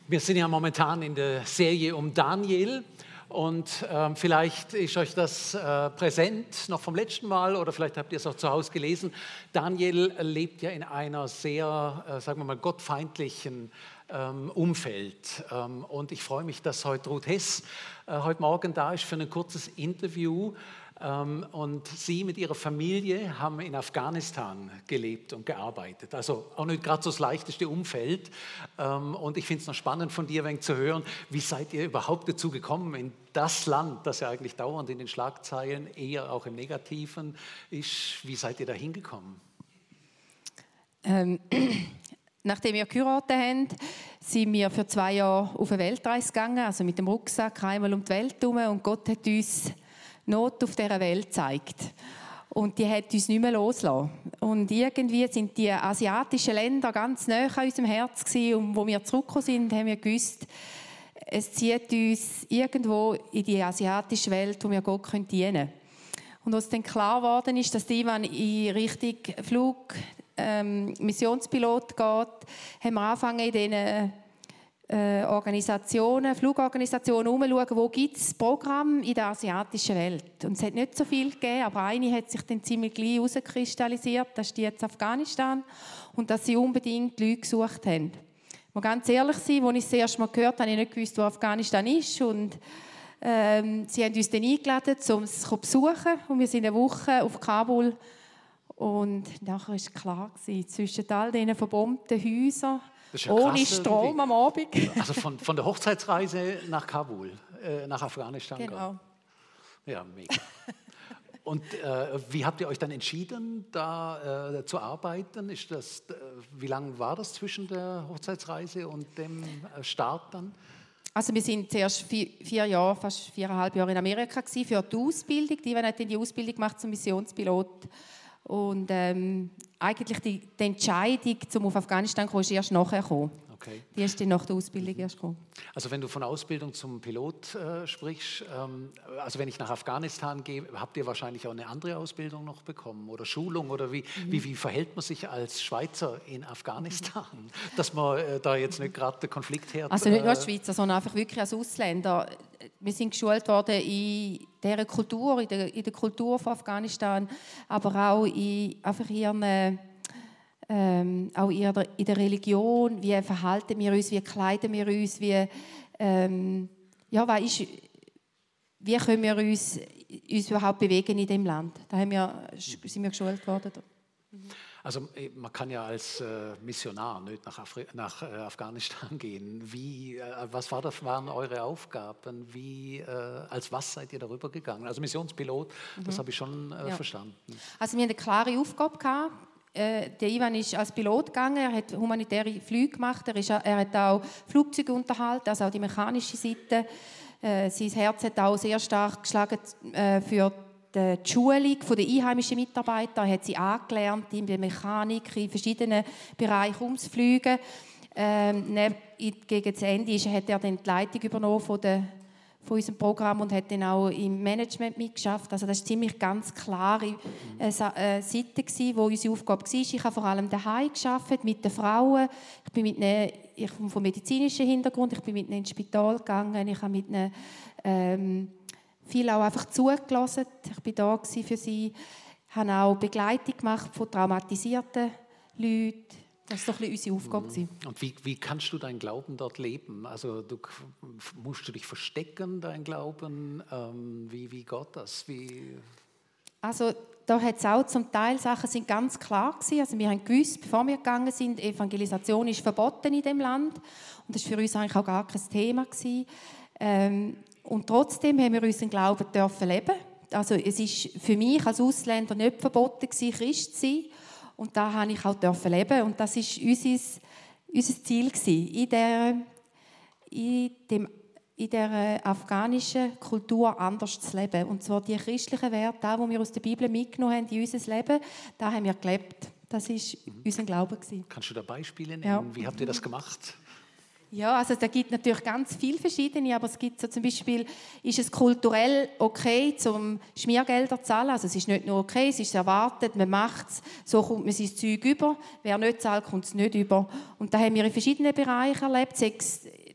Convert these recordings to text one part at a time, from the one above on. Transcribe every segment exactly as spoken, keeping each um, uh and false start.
Wir sind ja momentan in der Serie um Daniel und ähm, vielleicht ist euch das äh, präsent noch vom letzten Mal oder vielleicht habt ihr es auch zu Hause gelesen. Daniel lebt ja in einer sehr, äh, sagen wir mal, gottfeindlichen ähm, Umfeld ähm, und ich freue mich, dass heute Ruth Hess äh, heute Morgen da ist für ein kurzes Interview. Und sie mit ihrer Familie haben in Afghanistan gelebt und gearbeitet. Also auch nicht gerade so das leichteste Umfeld. Und ich finde es noch spannend von dir, ein wenig zu hören, wie seid ihr überhaupt dazu gekommen, in das Land, das ja eigentlich dauernd in den Schlagzeilen, eher auch im Negativen ist, wie seid ihr da hingekommen? Ähm, nachdem wir geheiratet haben, sind wir für zwei Jahre auf eine Weltreise gegangen, also mit dem Rucksack einmal um die Welt herum, und Gott hat uns Not auf dieser Welt zeigt. Und die hat uns nicht mehr losgelassen. Und irgendwie sind die asiatischen Länder ganz nahe an unserem Herz gewesen. Und wo wir zurückgekommen sind, haben wir gewusst, es zieht uns irgendwo in die asiatische Welt, wo wir Gott dienen können. Und als dann klar geworden ist, dass Ivan in Richtung Flug, ähm, Missionspilot geht, haben wir angefangen, in diesen Äh, Organisationen, Flugorganisationen umschauen, wo gibt es Programme in der asiatischen Welt. Und es hat nicht so viel gegeben, aber eine hat sich dann ziemlich gleich herauskristallisiert, das ist die jetzt Afghanistan, und dass sie unbedingt Leute gesucht haben. Ich muss ganz ehrlich sein, als ich das erste Mal gehört habe, habe ich nicht gewusst, wo Afghanistan ist, und ähm, sie haben uns dann eingeladen, um es zu besuchen, und wir sind eine Woche auf Kabul, und nachher war klar gewesen, zwischen all diesen verbombten Häusern, ja ohne krass, Strom irgendwie am Abend. Also von, von der Hochzeitsreise nach Kabul, äh, nach Afghanistan. Genau. Ja, mega. Und äh, wie habt ihr euch dann entschieden, da äh, zu arbeiten? Ist das, äh, wie lange war das zwischen der Hochzeitsreise und dem äh, Start dann? Also wir sind zuerst vier, vier Jahre, fast viereinhalb Jahre in Amerika gewesen für die Ausbildung. Die hat dann die Ausbildung gemacht zum Missionspilot. Und ähm, eigentlich die, die Entscheidung, um auf Afghanistan zu kommen, ist erst nachher gekommen. Okay. Die ist dann nach der Ausbildung erst gekommen. Also wenn du von Ausbildung zum Pilot äh, sprichst, ähm, also wenn ich nach Afghanistan gehe, habt ihr wahrscheinlich auch eine andere Ausbildung noch bekommen oder Schulung oder wie, mhm. wie, wie verhält man sich als Schweizer in Afghanistan, mhm. dass man äh, da jetzt nicht gerade den Konflikt her... Also nicht nur als Schweizer, sondern einfach wirklich als Ausländer. Wir sind geschult worden in dieser Kultur, in der, in der Kultur von Afghanistan, aber auch in einfach ihren... Ähm, auch in der, in der Religion, wie verhalten wir uns, wie kleiden wir uns, wie, ähm, ja, was ist, wie können wir uns, uns überhaupt bewegen in dem Land. Da haben wir, sind wir geschult worden. Also man kann ja als äh, Missionar nicht nach, Afri- nach äh, Afghanistan gehen. Wie, äh, was war das, waren eure Aufgaben? Wie, äh, als was seid ihr darüber gegangen? Also Missionspilot, mhm. das habe ich schon äh, ja. verstanden. Also wir hatten eine klare Aufgabe gehabt. Der Ivan ist als Pilot gegangen, er hat humanitäre Flüge gemacht, er, ist, er hat auch Flugzeuge unterhalten, also auch die mechanische Seite. Äh, sein Herz hat auch sehr stark geschlagen äh, für die Schulung der einheimischen Mitarbeiter. Er hat sie angelernt, in der Mechanik, in verschiedenen Bereichen umzufliegen. Ähm, gegen das Ende ist, hat er dann die Leitung übernommen von der von unserem Programm und hat dann auch im Management mitgeschafft. Also das war ziemlich ganz klare äh, Seite gewesen, wo unsere Aufgabe war. Ich habe vor allem daheim gearbeitet mit den Frauen. Ich bin mit ihnen, ich komme vom medizinischen Hintergrund. Ich bin mit ihnen ins Spital gegangen. Ich habe mit ihnen ähm, viel auch einfach zugelassen. Ich bin da für sie. Ich habe auch Begleitung gemacht von traumatisierten Leuten. Das war doch ein bisschen unsere Aufgabe. Und wie, wie kannst du deinen Glauben dort leben? Also du, musst du dich verstecken, dein Glauben? Ähm, wie, wie geht das? Wie also da hat es auch zum Teil Sachen sind ganz klar gewesen. Also wir haben gewusst, bevor wir gegangen sind, Evangelisation ist verboten in dem Land. Und das war für uns eigentlich auch gar kein Thema gewesen. Ähm, und trotzdem haben wir unseren Glauben dürfen leben. Also es ist für mich als Ausländer nicht verboten gewesen, Christ zu sein. Und da habe ich auch leben. Und das war unser, unser Ziel in der, in, dem, in der afghanischen Kultur anders zu leben. Und zwar die christlichen Werte, die wir aus der Bibel mitgenommen haben in unser Leben, da haben wir gelebt. Das war mhm. unser Glaube. Kannst du da Beispiele nennen? Ja. Wie habt ihr das gemacht? Ja, also da gibt natürlich ganz viele verschiedene, aber es gibt so zum Beispiel, ist es kulturell okay, zum Schmiergelder zu zahlen? Also es ist nicht nur okay, es ist erwartet, man macht es, so kommt man sein Zeug über. Wer nicht zahlt, kommt es nicht über. Und da haben wir in verschiedenen Bereichen erlebt, sechs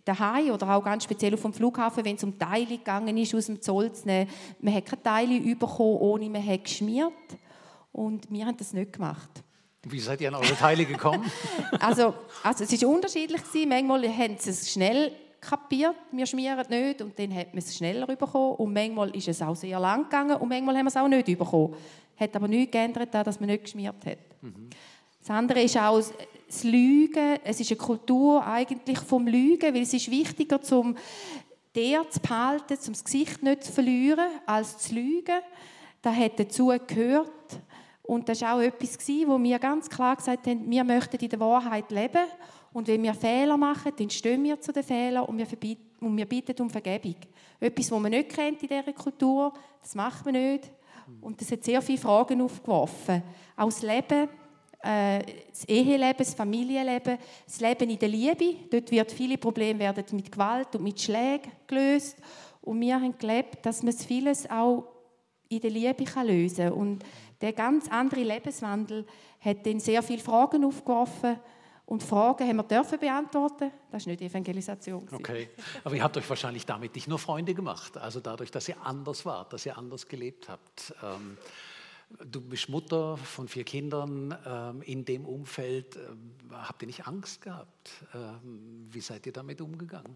daheim oder auch ganz speziell auf dem Flughafen, wenn es um Teile gegangen ist, aus dem Zoll zu nehmen. Man hat keine Teile bekommen, ohne man hat geschmiert. Und wir haben das nicht gemacht. Wie seid ihr an eure Teile gekommen? also, also es war unterschiedlich. Manchmal haben sie es schnell kapiert, wir schmieren nicht, und dann hat man es schneller bekommen. Und manchmal ist es auch sehr lang gegangen und manchmal haben wir es auch nicht bekommen. Hat aber nichts geändert, dass man nicht geschmiert hat. Mhm. Das andere ist auch das Lügen. Es ist eine Kultur eigentlich vom Lügen, weil es ist wichtiger, um der zu behalten, um das Gesicht nicht zu verlieren, als zu lügen. Das hat dazu gehört. Und das war auch etwas, wo wir ganz klar gesagt haben, wir möchten in der Wahrheit leben. Und wenn wir Fehler machen, dann stehen wir zu den Fehlern und wir, und wir bitten um Vergebung. Etwas, das man nicht kennt in dieser Kultur, das macht man nicht. Und das hat sehr viele Fragen aufgeworfen. Auch das Leben, äh, das Eheleben, das Familienleben, das Leben in der Liebe. Dort werden viele Probleme werden mit Gewalt und mit Schlägen gelöst. Und wir haben gelebt, dass man vieles auch in der Liebe lösen kann. Und der ganz andere Lebenswandel hat dann sehr viele Fragen aufgeworfen. Und Fragen haben wir dürfen beantworten. Das war nicht Evangelisation. Okay, aber ihr habt euch wahrscheinlich damit nicht nur Freunde gemacht, also dadurch, dass ihr anders wart, dass ihr anders gelebt habt. Ähm, du bist Mutter von vier Kindern. Ähm, in dem Umfeld ähm, habt ihr nicht Angst gehabt? Ähm, wie seid ihr damit umgegangen?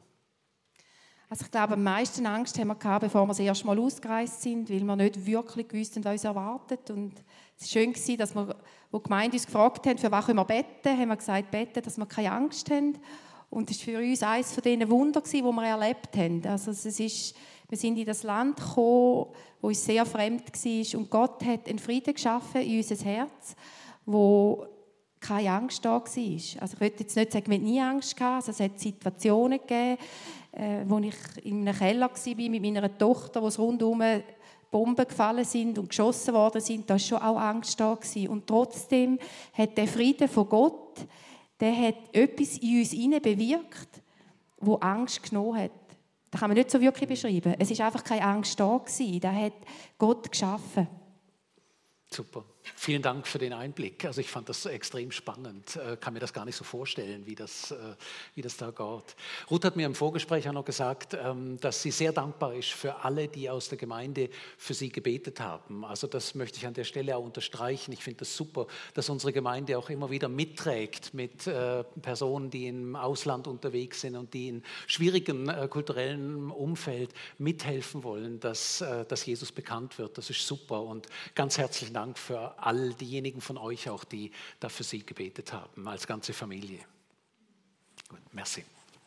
Also ich glaube, am meisten Angst haben wir gehabt, bevor wir das erste Mal ausgereist sind, weil wir nicht wirklich wussten, was uns erwartet. Und es war schön, dass wir, als die Gemeinde uns gefragt hat, für was können wir beten, haben wir gesagt, beten, dass wir keine Angst haben. Und das war für uns eines von diesen Wunder, die wir erlebt haben. Also es ist, wir sind in das Land gekommen, wo uns sehr fremd war. Und Gott hat einen Frieden geschaffen in unser Herz, wo keine Angst da war. Also ich will jetzt nicht sagen, wir hatten nie Angst gehabt. Also es hat Situationen gegeben, äh, wo ich in einem Keller war mit meiner Tochter, wo es rundherum Bomben gefallen sind und geschossen worden sind. Da war schon auch Angst da gewesen. Und trotzdem hat der Friede von Gott, der hat etwas in uns hinein bewirkt, wo Angst genommen hat. Das kann man nicht so wirklich beschreiben. Es ist einfach keine Angst da gewesen. Das hat Gott geschaffen. Super. Vielen Dank für den Einblick. Also ich fand das extrem spannend. Ich kann mir das gar nicht so vorstellen, wie das, wie das da geht. Ruth hat mir im Vorgespräch auch noch gesagt, dass sie sehr dankbar ist für alle, die aus der Gemeinde für sie gebetet haben. Also das möchte ich an der Stelle auch unterstreichen. Ich finde das super, dass unsere Gemeinde auch immer wieder mitträgt mit Personen, die im Ausland unterwegs sind und die in schwierigen kulturellen Umfeld mithelfen wollen, dass, dass Jesus bekannt wird. Das ist super und ganz herzlichen Dank für all diejenigen von euch auch, die da für sie gebetet haben, als ganze Familie. Gut, merci.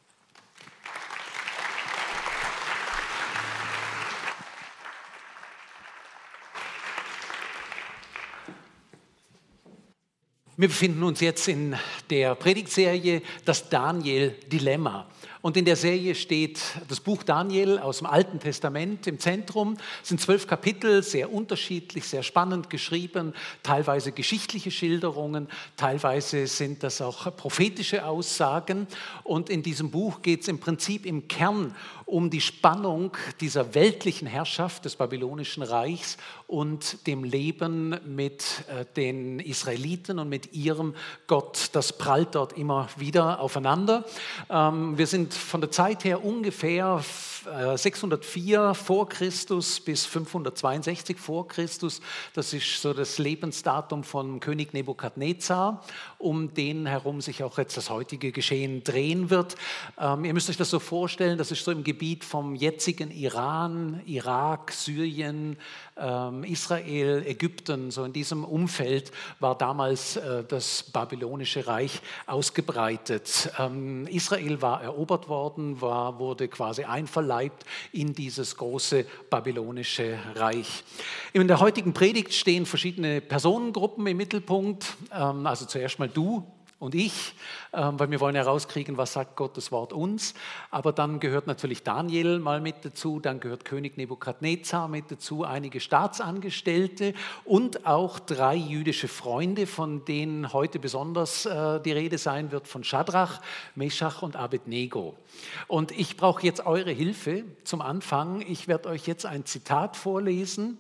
Wir befinden uns jetzt in der Predigtserie Das Daniel-Dilemma. Und in der Serie steht das Buch Daniel aus dem Alten Testament im Zentrum. Es sind zwölf Kapitel, sehr unterschiedlich, sehr spannend geschrieben, teilweise geschichtliche Schilderungen, teilweise sind das auch prophetische Aussagen. Und in diesem Buch geht es im Prinzip im Kern um die Spannung dieser weltlichen Herrschaft des Babylonischen Reichs und dem Leben mit den Israeliten und mit ihrem Gott. Das prallt dort immer wieder aufeinander. Wir sind von der Zeit her ungefähr sechshundertvier vor Christus bis fünfhundertzweiundsechzig vor Christus. Das ist so das Lebensdatum von König Nebukadnezar, um den herum sich auch jetzt das heutige Geschehen drehen wird. Ähm, ihr müsst euch das so vorstellen, das ist so im Gebiet vom jetzigen Iran, Irak, Syrien, ähm, Israel, Ägypten. So in diesem Umfeld war damals äh, das babylonische Reich ausgebreitet. Ähm, Israel war erobert worden, war, wurde quasi einverleibt in dieses große babylonische Reich. In der heutigen Predigt stehen verschiedene Personengruppen im Mittelpunkt. Also zuerst mal du und ich, weil wir wollen herauskriegen, was sagt Gottes Wort uns. Aber dann gehört natürlich Daniel mal mit dazu, dann gehört König Nebukadnezar mit dazu, einige Staatsangestellte und auch drei jüdische Freunde, von denen heute besonders äh, die Rede sein wird, von Schadrach, Meschach und Abednego. Und ich brauche jetzt eure Hilfe zum Anfang. Ich werde euch jetzt ein Zitat vorlesen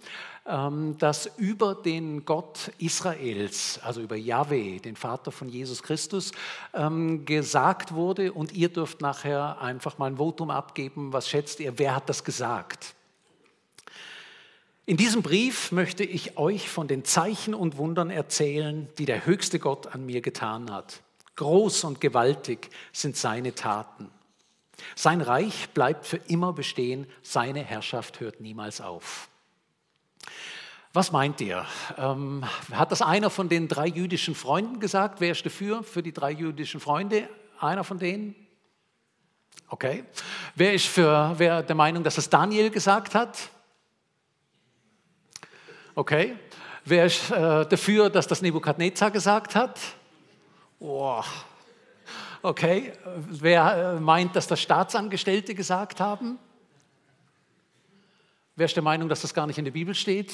dass über den Gott Israels, also über Jahwe, den Vater von Jesus Christus, gesagt wurde. Und ihr dürft nachher einfach mal ein Votum abgeben. Was schätzt ihr, wer hat das gesagt? In diesem Brief möchte ich euch von den Zeichen und Wundern erzählen, die der höchste Gott an mir getan hat. Groß und gewaltig sind seine Taten. Sein Reich bleibt für immer bestehen, seine Herrschaft hört niemals auf. Was meint ihr? Ähm, hat das einer von den drei jüdischen Freunden gesagt? Wer ist dafür, für die drei jüdischen Freunde? Einer von denen? Okay. Wer ist für, wer der Meinung, dass es Daniel gesagt hat? Okay. Wer ist äh, dafür, dass das Nebukadnezar gesagt hat? Oh. Okay. Wer äh, meint, dass das Staatsangestellte gesagt haben? Wer ist der Meinung, dass das gar nicht in der Bibel steht?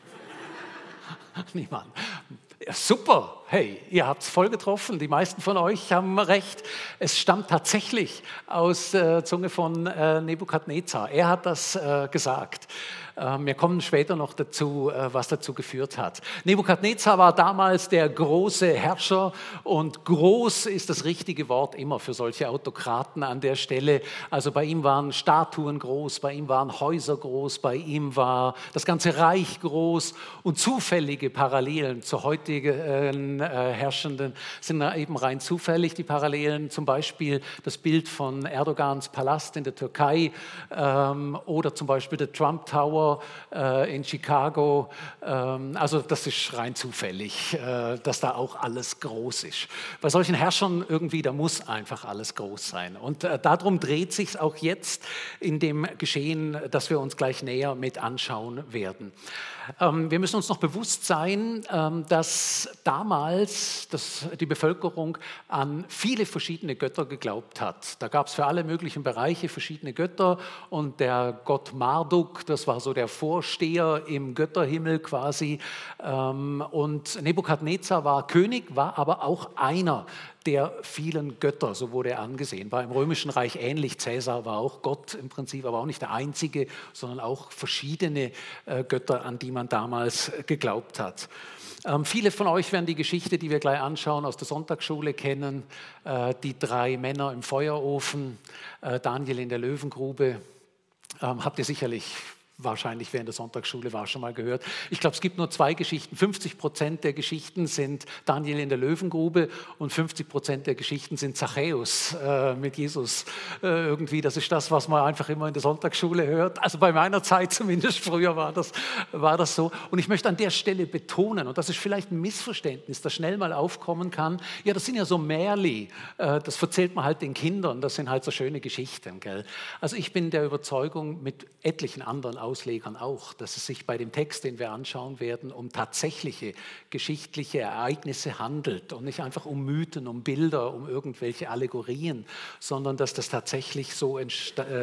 Niemand. Ja, super, hey, ihr habt es voll getroffen. Die meisten von euch haben recht. Es stammt tatsächlich aus der äh, Zunge von äh, Nebukadnezar. Er hat das äh, gesagt. Ähm, wir kommen später noch dazu, äh, was dazu geführt hat. Nebukadnezar war damals der große Herrscher und groß ist das richtige Wort immer für solche Autokraten an der Stelle. Also bei ihm waren Statuen groß, bei ihm waren Häuser groß, bei ihm war das ganze Reich groß und zufällige Parallelen zur heutigen äh, Herrschenden sind eben rein zufällig. Die Parallelen, zum Beispiel das Bild von Erdogans Palast in der Türkei ähm, oder zum Beispiel der Trump Tower äh, in Chicago. Ähm, also das ist rein zufällig, äh, dass da auch alles groß ist. Bei solchen Herrschern irgendwie, da muss einfach alles groß sein. Und äh, darum dreht sich auch jetzt in dem Geschehen, das wir uns gleich näher mit anschauen werden. Ähm, wir müssen uns noch bewusst sein, ähm, dass damals dass die Bevölkerung an viele verschiedene Götter geglaubt hat. Da gab es für alle möglichen Bereiche verschiedene Götter und der Gott Marduk, das war so der Vorsteher im Götterhimmel quasi. Ähm, und Nebukadnezar war König, war aber auch einer der vielen Götter, so wurde er angesehen. War im Römischen Reich ähnlich. Cäsar war auch Gott im Prinzip, aber auch nicht der einzige, sondern auch verschiedene äh, Götter, an die man damals geglaubt hat. Ähm, viele von euch werden die Geschichte, die wir gleich anschauen, aus der Sonntagsschule kennen. Äh, die drei Männer im Feuerofen, äh, Daniel in der Löwengrube. Ähm, habt ihr sicherlich wahrscheinlich während der Sonntagsschule war schon mal gehört. Ich glaube, es gibt nur zwei Geschichten. fünfzig Prozent der Geschichten sind Daniel in der Löwengrube und fünfzig Prozent der Geschichten sind Zachäus äh, mit Jesus. Äh, irgendwie, das ist das, was man einfach immer in der Sonntagsschule hört. Also bei meiner Zeit zumindest, früher war das, war das so. Und ich möchte an der Stelle betonen, und das ist vielleicht ein Missverständnis, das schnell mal aufkommen kann, ja, das sind ja so Märli, äh, das erzählt man halt den Kindern, das sind halt so schöne Geschichten. Gell? Also ich bin der Überzeugung, mit etlichen anderen Auslegern auch, dass es sich bei dem Text, den wir anschauen werden, um tatsächliche geschichtliche Ereignisse handelt und nicht einfach um Mythen, um Bilder, um irgendwelche Allegorien, sondern dass das tatsächlich so äh,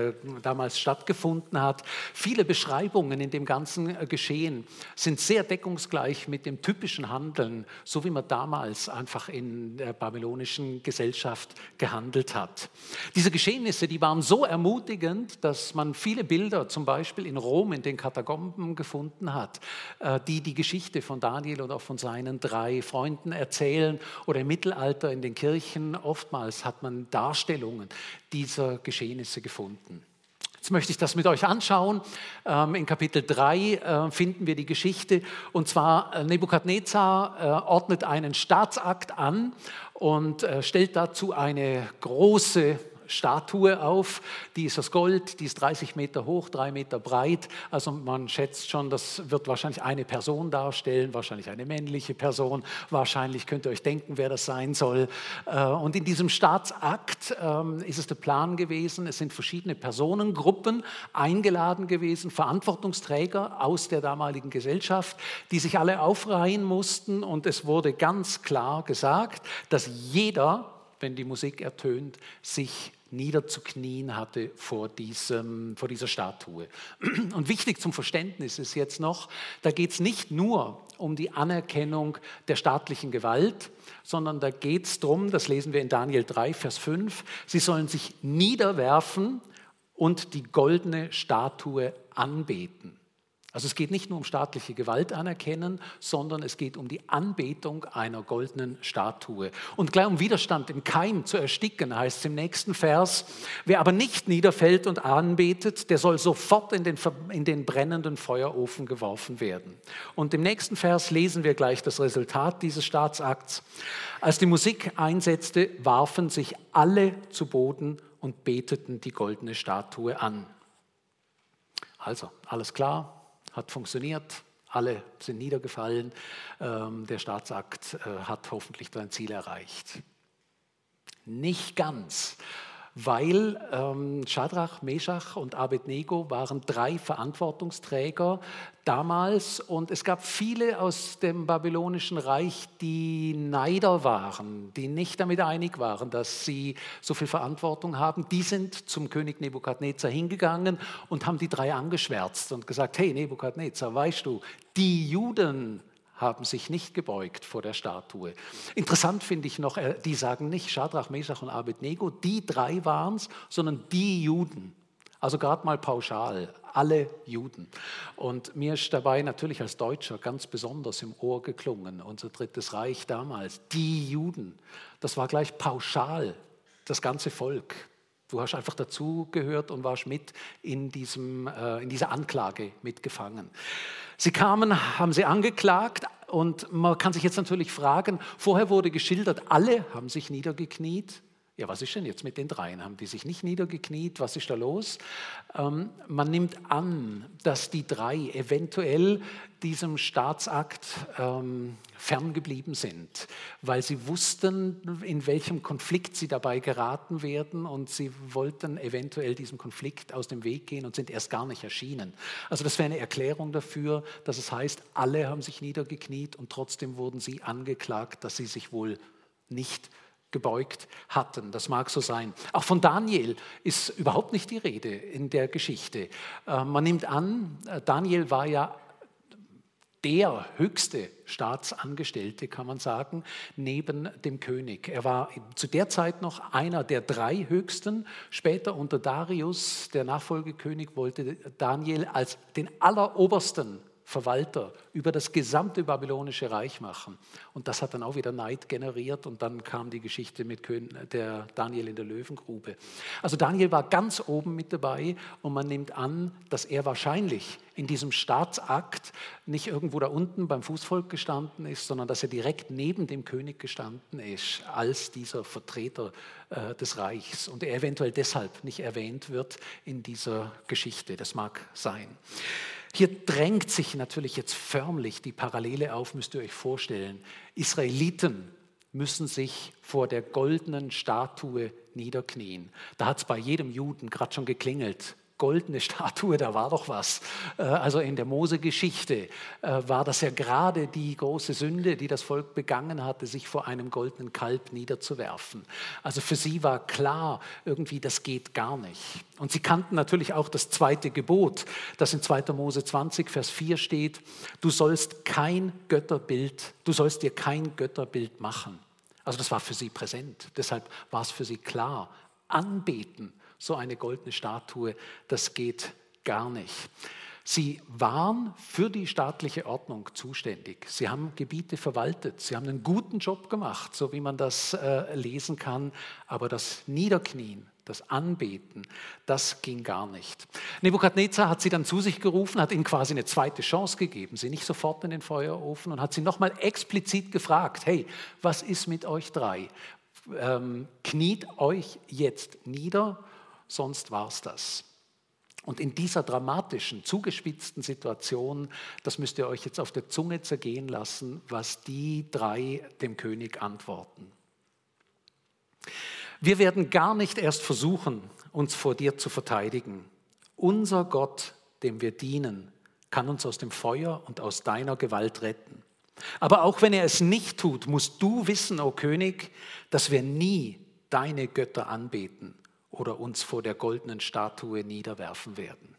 damals stattgefunden hat. Viele Beschreibungen in dem ganzen äh, Geschehen sind sehr deckungsgleich mit dem typischen Handeln, so wie man damals einfach in der babylonischen Gesellschaft gehandelt hat. Diese Geschehnisse, die waren so ermutigend, dass man viele Bilder zum Beispiel in Rom in den Katakomben gefunden hat, die die Geschichte von Daniel und auch von seinen drei Freunden erzählen. Oder im Mittelalter in den Kirchen oftmals hat man Darstellungen dieser Geschehnisse gefunden. Jetzt möchte ich das mit euch anschauen. In Kapitel drei finden wir die Geschichte. Und zwar Nebukadnezar ordnet einen Staatsakt an und stellt dazu eine große Statue auf, die ist aus Gold, die ist dreißig Meter hoch, drei Meter breit. Also man schätzt schon, das wird wahrscheinlich eine Person darstellen, wahrscheinlich eine männliche Person. Wahrscheinlich könnt ihr euch denken, wer das sein soll. Und in diesem Staatsakt ist es der Plan gewesen, es sind verschiedene Personengruppen eingeladen gewesen, Verantwortungsträger aus der damaligen Gesellschaft, die sich alle aufreihen mussten. Und es wurde ganz klar gesagt, dass jeder, wenn die Musik ertönt, sich niederzuknien hatte vor, diesem, vor dieser Statue. Und wichtig zum Verständnis ist jetzt noch, da geht es nicht nur um die Anerkennung der staatlichen Gewalt, sondern da geht es darum, das lesen wir in Daniel drei, Vers fünf, sie sollen sich niederwerfen und die goldene Statue anbeten. Also es geht nicht nur um staatliche Gewalt anerkennen, sondern es geht um die Anbetung einer goldenen Statue. Und gleich um Widerstand im Keim zu ersticken, heißt es im nächsten Vers, wer aber nicht niederfällt und anbetet, der soll sofort in den, in den brennenden Feuerofen geworfen werden. Und im nächsten Vers lesen wir gleich das Resultat dieses Staatsakts. Als die Musik einsetzte, warfen sich alle zu Boden und beteten die goldene Statue an. Also, alles klar. Hat funktioniert, alle sind niedergefallen, ähm, der Staatsakt äh, hat hoffentlich sein Ziel erreicht. Nicht ganz, weil ähm, Schadrach, Meschach und Abednego waren drei Verantwortungsträger damals und es gab viele aus dem babylonischen Reich, die Neider waren, die nicht damit einig waren, dass sie so viel Verantwortung haben. Die sind zum König Nebukadnezar hingegangen und haben die drei angeschwärzt und gesagt, hey Nebukadnezar, weißt du, die Juden haben sich nicht gebeugt vor der Statue. Interessant finde ich noch, die sagen nicht Schadrach, Meschach und Abednego, die drei waren es, sondern die Juden. Also gerade mal pauschal, alle Juden. Und mir ist dabei natürlich als Deutscher ganz besonders im Ohr geklungen, unser Drittes Reich damals, die Juden. Das war gleich pauschal, das ganze Volk. Du hast einfach dazugehört und warst mit in, diesem, äh, in dieser Anklage mitgefangen. Sie kamen, haben sie angeklagt und man kann sich jetzt natürlich fragen, vorher wurde geschildert, alle haben sich niedergekniet. Ja, was ist denn jetzt mit den dreien? Haben die sich nicht niedergekniet? Was ist da los? Ähm, man nimmt an, dass die drei eventuell diesem Staatsakt ähm, ferngeblieben sind, weil sie wussten, in welchem Konflikt sie dabei geraten werden und sie wollten eventuell diesem Konflikt aus dem Weg gehen und sind erst gar nicht erschienen. Also das wäre eine Erklärung dafür, dass es heißt, alle haben sich niedergekniet und trotzdem wurden sie angeklagt, dass sie sich wohl nicht gebeugt hatten. Das mag so sein. Auch von Daniel ist überhaupt nicht die Rede in der Geschichte. Äh, man nimmt an, Daniel war ja der höchste Staatsangestellte, kann man sagen, neben dem König. Er war zu der Zeit noch einer der drei höchsten. Später unter Darius, der Nachfolgekönig, wollte Daniel als den allerobersten Verwalter über das gesamte babylonische Reich machen. Und das hat dann auch wieder Neid generiert und dann kam die Geschichte mit der Daniel in der Löwengrube. Also Daniel war ganz oben mit dabei und man nimmt an, dass er wahrscheinlich in diesem Staatsakt nicht irgendwo da unten beim Fußvolk gestanden ist, sondern dass er direkt neben dem König gestanden ist als dieser Vertreter äh, des Reichs und er eventuell deshalb nicht erwähnt wird in dieser Geschichte. Das mag sein. Hier drängt sich natürlich jetzt förmlich die Parallele auf, müsst ihr euch vorstellen. Israeliten müssen sich vor der goldenen Statue niederknien. Da hat es bei jedem Juden gerade schon geklingelt. Goldene Statue, da war doch was. Also in der Mose-Geschichte war das ja gerade die große Sünde, die das Volk begangen hatte, sich vor einem goldenen Kalb niederzuwerfen. Also für sie war klar, irgendwie das geht gar nicht. Und sie kannten natürlich auch das zweite Gebot, das in zweiter Mose zwanzig, Vers vier steht, du sollst kein Götterbild, du sollst dir kein Götterbild machen. Also das war für sie präsent. Deshalb war es für sie klar, anbeten, so eine goldene Statue, das geht gar nicht. Sie waren für die staatliche Ordnung zuständig. Sie haben Gebiete verwaltet. Sie haben einen guten Job gemacht, so wie man das äh, lesen kann. Aber das Niederknien, das Anbeten, das ging gar nicht. Nebukadnezar hat sie dann zu sich gerufen, hat ihnen quasi eine zweite Chance gegeben, sie nicht sofort in den Feuerofen und hat sie nochmal explizit gefragt, hey, was ist mit euch drei? Ähm, kniet euch jetzt nieder, sonst war es das. Und in dieser dramatischen, zugespitzten Situation, das müsst ihr euch jetzt auf der Zunge zergehen lassen, was die drei dem König antworten. Wir werden gar nicht erst versuchen, uns vor dir zu verteidigen. Unser Gott, dem wir dienen, kann uns aus dem Feuer und aus deiner Gewalt retten. Aber auch wenn er es nicht tut, musst du wissen, o König, dass wir nie deine Götter anbeten oder uns vor der goldenen Statue niederwerfen werden.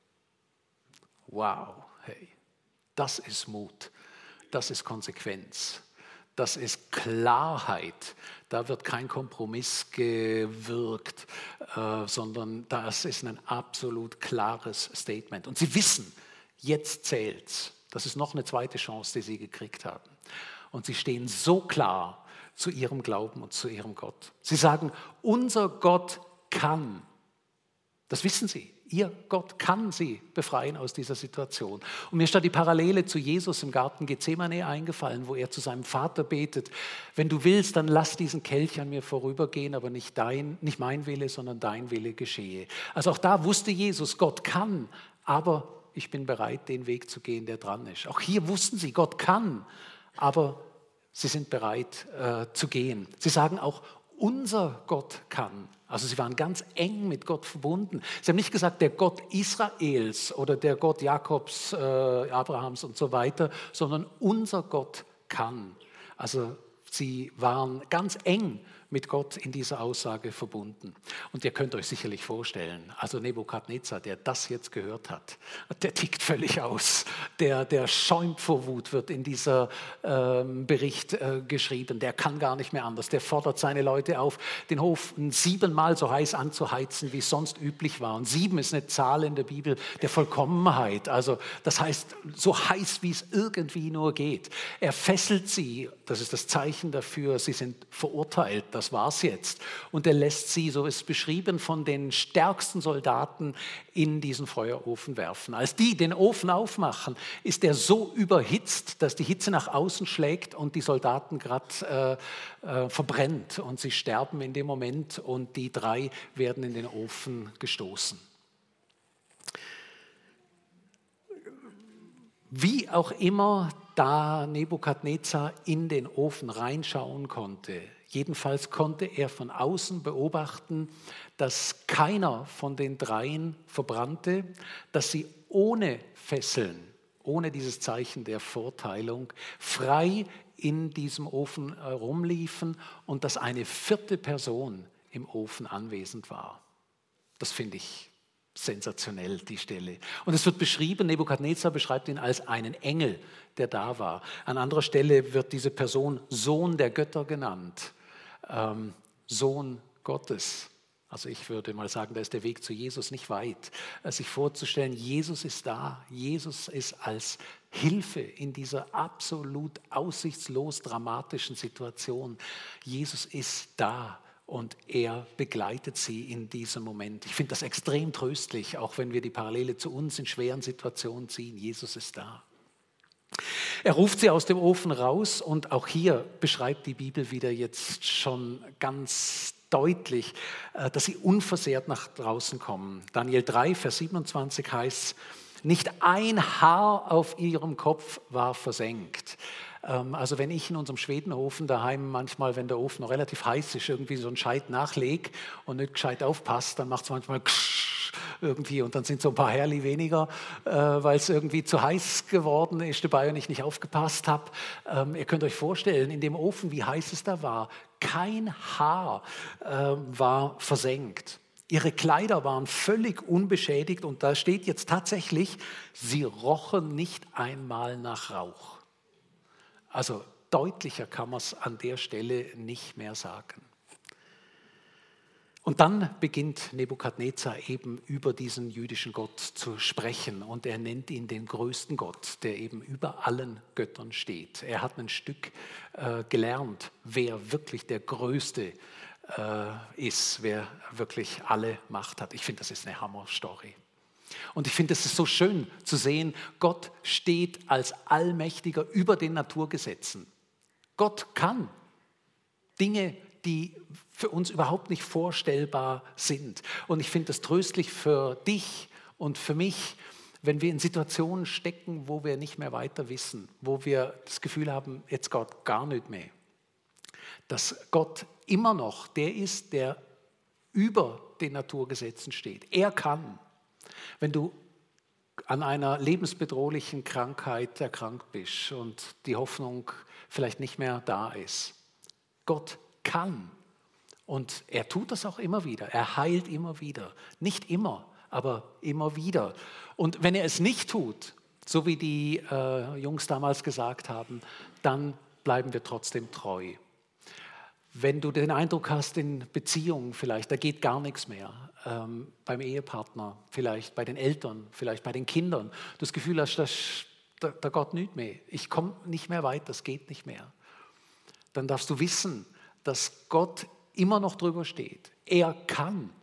Wow, hey, das ist Mut, das ist Konsequenz, das ist Klarheit. Da wird kein Kompromiss gewirkt, äh, sondern das ist ein absolut klares Statement. Und sie wissen, Jetzt zählt's. Das ist noch eine zweite Chance, die sie gekriegt haben. Und sie stehen so klar zu ihrem Glauben und zu ihrem Gott. Sie sagen, unser Gott kann. Das wissen sie. Ihr Gott kann sie befreien aus dieser Situation. Und mir ist da die Parallele zu Jesus im Garten Gethsemane eingefallen, wo er zu seinem Vater betet, wenn du willst, dann lass diesen Kelch an mir vorübergehen, aber nicht dein, nicht mein Wille, sondern dein Wille geschehe. Also auch da wusste Jesus, Gott kann, aber ich bin bereit, den Weg zu gehen, der dran ist. Auch hier wussten sie, Gott kann, aber sie sind bereit äh, zu gehen. Sie sagen auch, unser Gott kann. Also sie waren ganz eng mit Gott verbunden. Sie haben nicht gesagt, der Gott Israels oder der Gott Jakobs, äh, Abrahams und so weiter, sondern unser Gott kann. Also sie waren ganz eng mit Gott in dieser Aussage verbunden. Und ihr könnt euch sicherlich vorstellen, also Nebukadnezar, der das jetzt gehört hat, der tickt völlig aus. Der, der schäumt vor Wut, wird in dieser ähm, Bericht äh, geschrieben. Der kann gar nicht mehr anders. Der fordert seine Leute auf, den Hof siebenmal so heiß anzuheizen, wie es sonst üblich war. Und sieben ist eine Zahl in der Bibel der Vollkommenheit. Also das heißt, so heiß, wie es irgendwie nur geht. Er fesselt sie, das ist das Zeichen dafür, sie sind verurteilt. Das war's jetzt. Und er lässt sie, so ist es beschrieben, von den stärksten Soldaten in diesen Feuerofen werfen. Als die den Ofen aufmachen, ist er so überhitzt, dass die Hitze nach außen schlägt und die Soldaten gerade äh, äh, verbrennt. Und sie sterben in dem Moment und die drei werden in den Ofen gestoßen. Wie auch immer da Nebukadnezar in den Ofen reinschauen konnte, jedenfalls konnte er von außen beobachten, dass keiner von den dreien verbrannte, dass sie ohne Fesseln, ohne dieses Zeichen der Verurteilung, frei in diesem Ofen rumliefen und dass eine vierte Person im Ofen anwesend war. Das finde ich sensationell, die Stelle. Und es wird beschrieben, Nebukadnezar beschreibt ihn als einen Engel, der da war. An anderer Stelle wird diese Person Sohn der Götter genannt, ähm, Sohn Gottes. Also ich würde mal sagen, da ist der Weg zu Jesus nicht weit. Sich vorzustellen, Jesus ist da, Jesus ist als Hilfe in dieser absolut aussichtslos dramatischen Situation. Jesus ist da. Und er begleitet sie in diesem Moment. Ich finde das extrem tröstlich, auch wenn wir die Parallele zu uns in schweren Situationen ziehen. Jesus ist da. Er ruft sie aus dem Ofen raus und auch hier beschreibt die Bibel wieder jetzt schon ganz deutlich, dass sie unversehrt nach draußen kommen. Daniel drei, Vers siebenundzwanzig heißt, nicht ein Haar auf ihrem Kopf war versenkt. Also wenn ich in unserem Schwedenhofen daheim manchmal, wenn der Ofen noch relativ heiß ist, irgendwie so einen Scheit nachlege und nicht gescheit aufpasst, dann macht es manchmal irgendwie und dann sind so ein paar Härli weniger, äh, weil es irgendwie zu heiß geworden ist dabei und ich nicht aufgepasst habe. Ähm, ihr könnt euch vorstellen, in dem Ofen, wie heiß es da war, kein Haar äh, war versenkt. Ihre Kleider waren völlig unbeschädigt und da steht jetzt tatsächlich, sie rochen nicht einmal nach Rauch. Also deutlicher kann man es an der Stelle nicht mehr sagen. Und dann beginnt Nebukadnezar eben über diesen jüdischen Gott zu sprechen und er nennt ihn den größten Gott, der eben über allen Göttern steht. Er hat ein Stück äh, gelernt, wer wirklich der Größte äh, ist, wer wirklich alle Macht hat. Ich finde, das ist eine Hammer-Story. Und ich finde, es ist so schön zu sehen, Gott steht als Allmächtiger über den Naturgesetzen. Gott kann Dinge, die für uns überhaupt nicht vorstellbar sind. Und ich finde es tröstlich für dich und für mich, wenn wir in Situationen stecken, wo wir nicht mehr weiter wissen, wo wir das Gefühl haben, jetzt Gott gar nicht mehr. Dass Gott immer noch der ist, der über den Naturgesetzen steht. Er kann. Wenn du an einer lebensbedrohlichen Krankheit erkrankt bist und die Hoffnung vielleicht nicht mehr da ist, Gott kann. Und er tut das auch immer wieder. Er heilt immer wieder. Nicht immer, aber immer wieder. Und wenn er es nicht tut, so wie die äh, Jungs damals gesagt haben, dann bleiben wir trotzdem treu. Wenn du den Eindruck hast, in Beziehungen vielleicht, da geht gar nichts mehr, ähm, beim Ehepartner, vielleicht bei den Eltern, vielleicht bei den Kindern, du das Gefühl hast, dass da, da Gott nicht mehr, ich komme nicht mehr weit, das geht nicht mehr, dann darfst du wissen, dass Gott immer noch drüber steht. Er kann.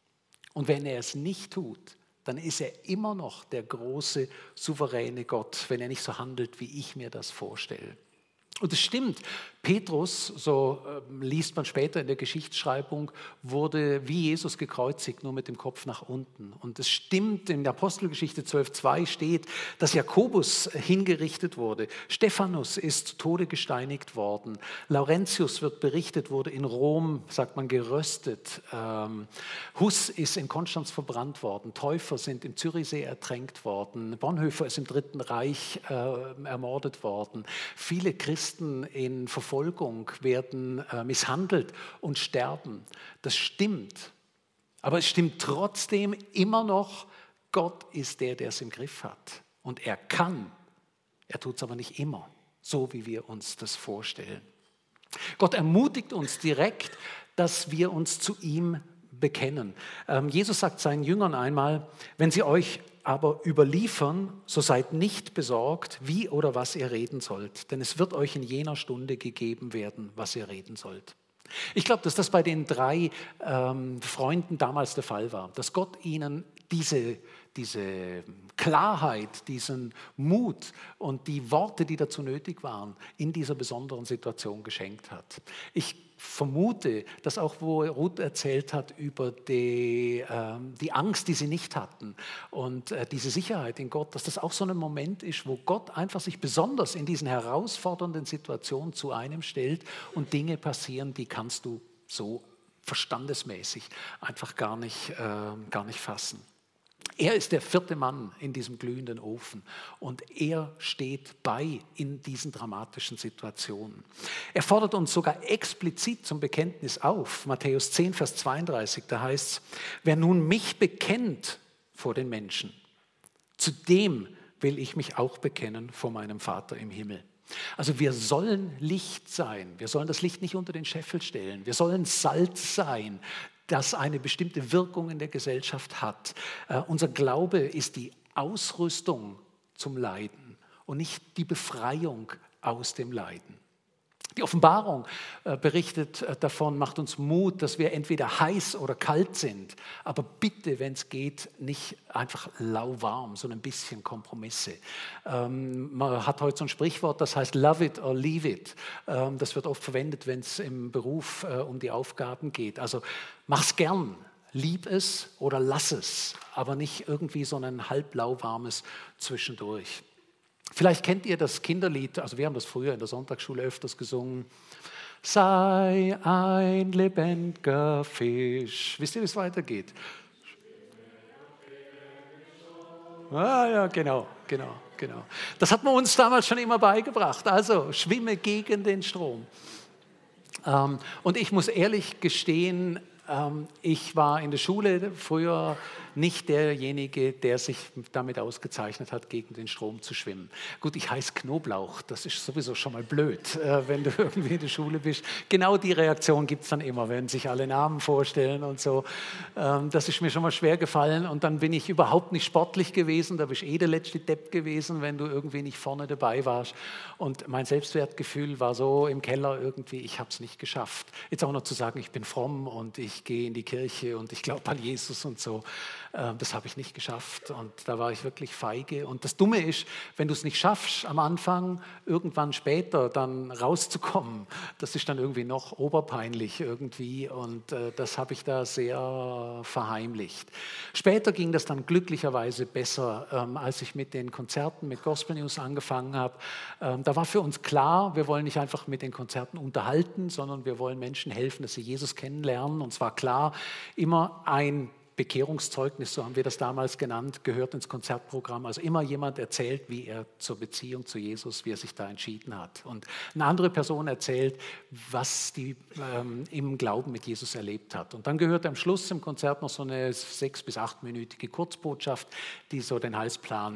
Und wenn er es nicht tut, dann ist er immer noch der große, souveräne Gott, wenn er nicht so handelt, wie ich mir das vorstelle. Und es stimmt, Petrus, so äh, liest man später in der Geschichtsschreibung, wurde wie Jesus gekreuzigt, nur mit dem Kopf nach unten. Und es stimmt, in der Apostelgeschichte zwölf zwei steht, dass Jakobus hingerichtet wurde. Stephanus ist zu Tode gesteinigt worden. Laurentius wird berichtet, wurde in Rom, sagt man, geröstet. Ähm, Hus ist in Konstanz verbrannt worden. Täufer sind im Zürichsee ertränkt worden. Bonhoeffer ist im Dritten Reich äh, ermordet worden. Viele Christen in Verfolgung werden äh, misshandelt und sterben. Das stimmt. Aber es stimmt trotzdem immer noch, Gott ist der, der es im Griff hat. Und er kann. Er tut es aber nicht immer, so wie wir uns das vorstellen. Gott ermutigt uns direkt, dass wir uns zu ihm bekennen. Ähm, Jesus sagt seinen Jüngern einmal, wenn sie euch aber überliefern, so seid nicht besorgt, wie oder was ihr reden sollt, denn es wird euch in jener Stunde gegeben werden, was ihr reden sollt. Ich glaube, dass das bei den drei ähm, Freunden damals der Fall war, dass Gott ihnen diese, diese Klarheit, diesen Mut und die Worte, die dazu nötig waren, in dieser besonderen Situation geschenkt hat. Ich vermute, dass auch, wo Ruth erzählt hat über die, äh, die Angst, die sie nicht hatten und äh, diese Sicherheit in Gott, dass das auch so ein Moment ist, wo Gott einfach sich besonders in diesen herausfordernden Situationen zu einem stellt und Dinge passieren, die kannst du so verstandesmäßig einfach gar nicht, äh, gar nicht fassen. Er ist der vierte Mann in diesem glühenden Ofen und er steht bei in diesen dramatischen Situationen. Er fordert uns sogar explizit zum Bekenntnis auf. Matthäus zehn, Vers zweiunddreißig, da heißt es, wer nun mich bekennt vor den Menschen, zu dem will ich mich auch bekennen vor meinem Vater im Himmel. Also wir sollen Licht sein, wir sollen das Licht nicht unter den Scheffel stellen, wir sollen Salz sein, das eine bestimmte Wirkung in der Gesellschaft hat. Uh, unser Glaube ist die Ausrüstung zum Leiden und nicht die Befreiung aus dem Leiden. Die Offenbarung äh, berichtet äh, davon, macht uns Mut, dass wir entweder heiß oder kalt sind, aber bitte, wenn es geht, nicht einfach lauwarm, sondern ein bisschen Kompromisse. Ähm, man hat heute so ein Sprichwort, das heißt love it or leave it. Ähm, das wird oft verwendet, wenn es im Beruf äh, um die Aufgaben geht. Also mach's gern, lieb es oder lass es, aber nicht irgendwie so ein halb lauwarmes zwischendurch. Vielleicht kennt ihr das Kinderlied, also wir haben das früher in der Sonntagsschule öfters gesungen. Sei ein lebendiger Fisch. Wisst ihr, wie es weitergeht? Ah ja, genau, genau, genau. Das hat man uns damals schon immer beigebracht. Also schwimme gegen den Strom. Ähm, und ich muss ehrlich gestehen, ähm, ich war in der Schule früher nicht derjenige, der sich damit ausgezeichnet hat, gegen den Strom zu schwimmen. Gut, ich heiße Knoblauch, das ist sowieso schon mal blöd, äh, wenn du irgendwie in der Schule bist. Genau die Reaktion gibt es dann immer, wenn sich alle Namen vorstellen und so. Ähm, das ist mir schon mal schwer gefallen und dann bin ich überhaupt nicht sportlich gewesen, da bist du eh der letzte Depp gewesen, wenn du irgendwie nicht vorne dabei warst. Und mein Selbstwertgefühl war so im Keller irgendwie, ich habe es nicht geschafft. Jetzt auch noch zu sagen, ich bin fromm und ich gehe in die Kirche und ich glaube an Jesus und so. Das habe ich nicht geschafft und da war ich wirklich feige. Und das Dumme ist, wenn du es nicht schaffst, am Anfang, irgendwann später dann rauszukommen, das ist dann irgendwie noch oberpeinlich irgendwie und äh, das habe ich da sehr verheimlicht. Später ging das dann glücklicherweise besser, ähm, als ich mit den Konzerten, mit Gospel News angefangen habe. Ähm, da war für uns klar, wir wollen nicht einfach mit den Konzerten unterhalten, sondern wir wollen Menschen helfen, dass sie Jesus kennenlernen. Und zwar klar, immer ein Bekehrungszeugnis, so haben wir das damals genannt, gehört ins Konzertprogramm. Also immer jemand erzählt, wie er zur Beziehung zu Jesus, wie er sich da entschieden hat. Und eine andere Person erzählt, was die ähm, im Glauben mit Jesus erlebt hat. Und dann gehört am Schluss im Konzert noch so eine sechs- bis achtminütige Kurzbotschaft, die so den Heilsplan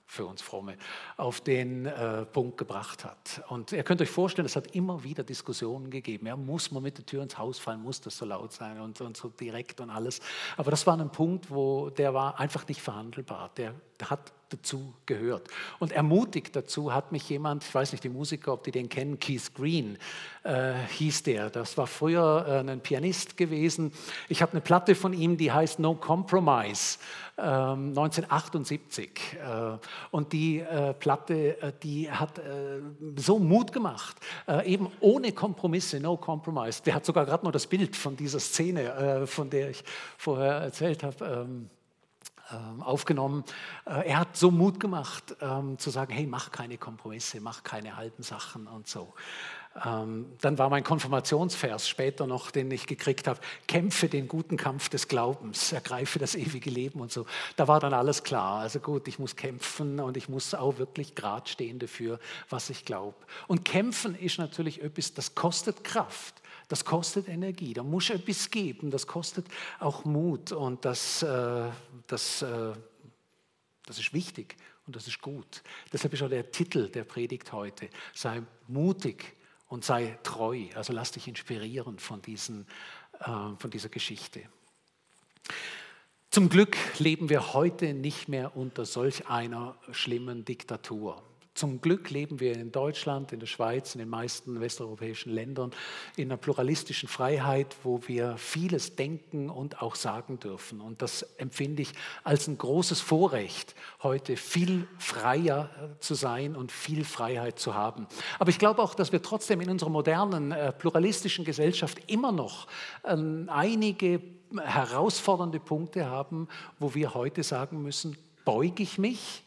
für uns Fromme, auf den äh, Punkt gebracht hat. Und ihr könnt euch vorstellen, es hat immer wieder Diskussionen gegeben. Ja, muss man mit der Tür ins Haus fallen, muss das so laut sein und, und so direkt und alles. Aber das war ein Punkt, wo der war einfach nicht verhandelbar. Der, der hat dazu gehört. Und ermutigt dazu hat mich jemand, ich weiß nicht, die Musiker, ob die den kennen, Keith Green äh, hieß der. Das war früher äh, ein Pianist gewesen. Ich habe eine Platte von ihm, die heißt No Compromise, ähm, neunzehnhundertachtundsiebzig. Äh, und die äh, Platte, äh, die hat äh, so Mut gemacht, äh, eben ohne Kompromisse, No Compromise. Der hat sogar gerade noch das Bild von dieser Szene, äh, von der ich vorher erzählt habe, ähm, aufgenommen. Er hat so Mut gemacht, ähm, zu sagen, hey, mach keine Kompromisse, mach keine halben Sachen und so. Ähm, dann war mein Konfirmationsvers später noch, den ich gekriegt habe, kämpfe den guten Kampf des Glaubens, ergreife das ewige Leben und so. Da war dann alles klar. Also gut, ich muss kämpfen und ich muss auch wirklich gerade stehen dafür, was ich glaube. Und kämpfen ist natürlich etwas, das kostet Kraft. Das kostet Energie, da muss es etwas geben, das kostet auch Mut und das, äh, das, äh, das ist wichtig und das ist gut. Deshalb ist auch der Titel der Predigt heute, sei mutig und sei treu, also lass dich inspirieren von, diesen, äh, von dieser Geschichte. Zum Glück leben wir heute nicht mehr unter solch einer schlimmen Diktatur. Zum Glück leben wir in Deutschland, in der Schweiz, in den meisten westeuropäischen Ländern in einer pluralistischen Freiheit, wo wir vieles denken und auch sagen dürfen. Und das empfinde ich als ein großes Vorrecht, heute viel freier zu sein und viel Freiheit zu haben. Aber ich glaube auch, dass wir trotzdem in unserer modernen, äh, pluralistischen Gesellschaft immer noch äh, einige herausfordernde Punkte haben, wo wir heute sagen müssen, beuge ich mich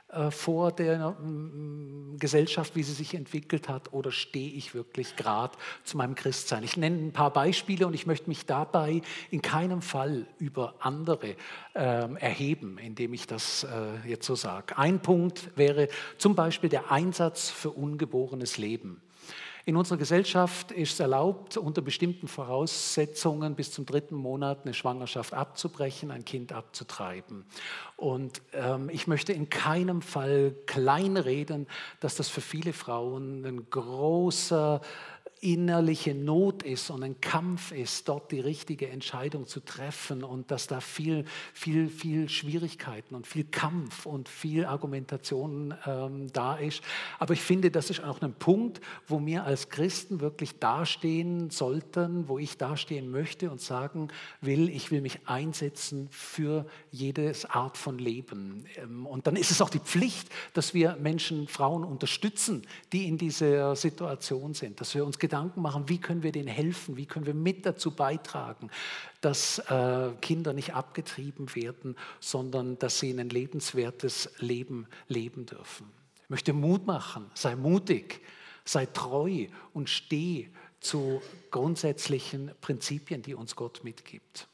vor der Gesellschaft, wie sie sich entwickelt hat, oder stehe ich wirklich gerade zu meinem Christsein? Ich nenne ein paar Beispiele und ich möchte mich dabei in keinem Fall über andere äh, erheben, indem ich das äh, jetzt so sage. Ein Punkt wäre zum Beispiel der Einsatz für ungeborenes Leben. In unserer Gesellschaft ist es erlaubt, unter bestimmten Voraussetzungen bis zum dritten Monat eine Schwangerschaft abzubrechen, ein Kind abzutreiben. Und ähm, ich möchte in keinem Fall kleinreden, dass das für viele Frauen ein großer innerliche Not ist und ein Kampf ist, dort die richtige Entscheidung zu treffen und dass da viel, viel, viel Schwierigkeiten und viel Kampf und viel Argumentation ähm, da ist. Aber ich finde, das ist auch ein Punkt, wo wir als Christen wirklich dastehen sollten, wo ich dastehen möchte und sagen will, ich will mich einsetzen für jede Art von Leben. Und dann ist es auch die Pflicht, dass wir Menschen, Frauen unterstützen, die in dieser Situation sind, dass wir uns Gedanken machen, wie können wir denen helfen, wie können wir mit dazu beitragen, dass äh, Kinder nicht abgetrieben werden, sondern dass sie ein lebenswertes Leben leben dürfen. Ich möchte Mut machen, sei mutig, sei treu und steh zu grundsätzlichen Prinzipien, die uns Gott mitgibt.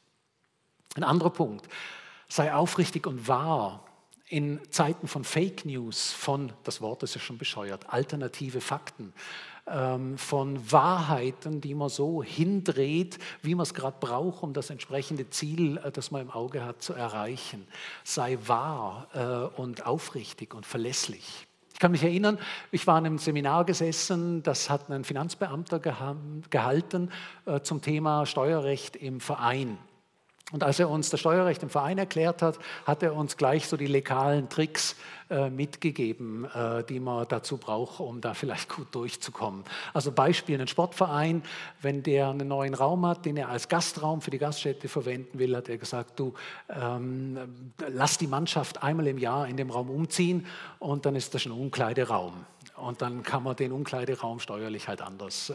Ein anderer Punkt, sei aufrichtig und wahr. In Zeiten von Fake News, von, das Wort ist ja schon bescheuert, alternative Fakten, ähm, von Wahrheiten, die man so hindreht, wie man es gerade braucht, um das entsprechende Ziel, äh, das man im Auge hat, zu erreichen. Sei wahr äh, und aufrichtig und verlässlich. Ich kann mich erinnern, ich war in einem Seminar gesessen, das hat ein Finanzbeamter geha- gehalten äh, zum Thema Steuerrecht im Verein. Und als er uns das Steuerrecht im Verein erklärt hat, hat er uns gleich so die legalen Tricks äh, mitgegeben, äh, die man dazu braucht, um da vielleicht gut durchzukommen. Also Beispiel, ein Sportverein, wenn der einen neuen Raum hat, den er als Gastraum für die Gaststätte verwenden will, hat er gesagt, du, ähm, lass die Mannschaft einmal im Jahr in dem Raum umziehen und dann ist das ein Umkleideraum. Und dann kann man den Umkleideraum steuerlich halt anders äh,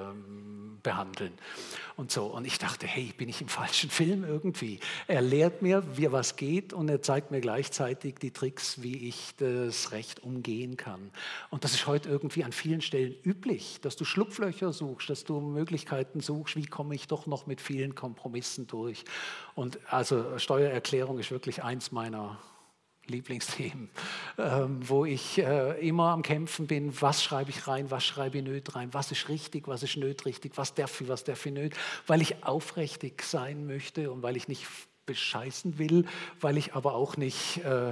behandeln und so. Und ich dachte, hey, bin ich im falschen Film irgendwie? Er lehrt mir, wie was geht und er zeigt mir gleichzeitig die Tricks, wie ich das Recht umgehen kann. Und das ist heute irgendwie an vielen Stellen üblich, dass du Schlupflöcher suchst, dass du Möglichkeiten suchst, wie komme ich doch noch mit vielen Kompromissen durch. Und also Steuererklärung ist wirklich eins meiner Lieblingsthemen, ähm, wo ich äh, immer am Kämpfen bin, was schreibe ich rein, was schreibe ich nicht rein, was ist richtig, was ist nicht richtig, was darf ich, was darf ich nicht, weil ich aufrichtig sein möchte und weil ich nicht bescheißen will, weil ich aber auch nicht äh,